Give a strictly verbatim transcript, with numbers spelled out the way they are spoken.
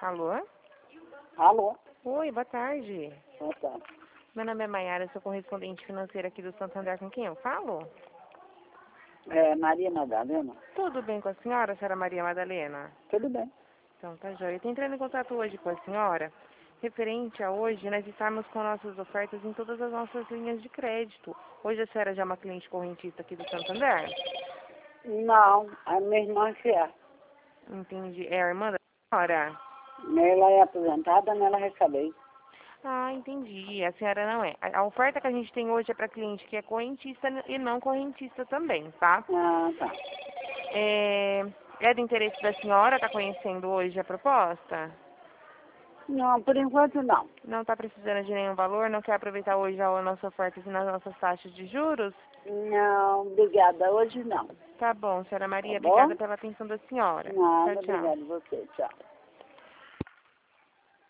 Alô? Alô? Oi, boa tarde. Boa tarde. Meu nome é Maiara, sou correspondente financeira aqui do Santander. Com quem eu falo? É Maria Madalena? Tudo bem com a senhora, senhora Maria Madalena? Tudo bem. Então, tá joia. Eu tô entrando em contato hoje com a senhora, referente a hoje, nós estamos com nossas ofertas em todas as nossas linhas de crédito. Hoje a senhora já é uma cliente correntista aqui do Santander? Não, a minha irmã que é. Entendi. É a irmã da senhora? Ela é aposentada, mas ela recebeu. Ah, entendi. A senhora não é. A a oferta que a gente tem hoje é para cliente que é correntista e não correntista também, tá? Ah, tá. É, é do interesse da senhora, tá conhecendo hoje a proposta? Não, por enquanto não. Não está precisando de nenhum valor? Não quer aproveitar hoje a nossa oferta e nas nossas taxas de juros? Não, obrigada. Hoje não. Tá bom, senhora Tá Maria. bom? Obrigada pela atenção da senhora. Tchau, Nada, tchau. obrigada a você. Tchau.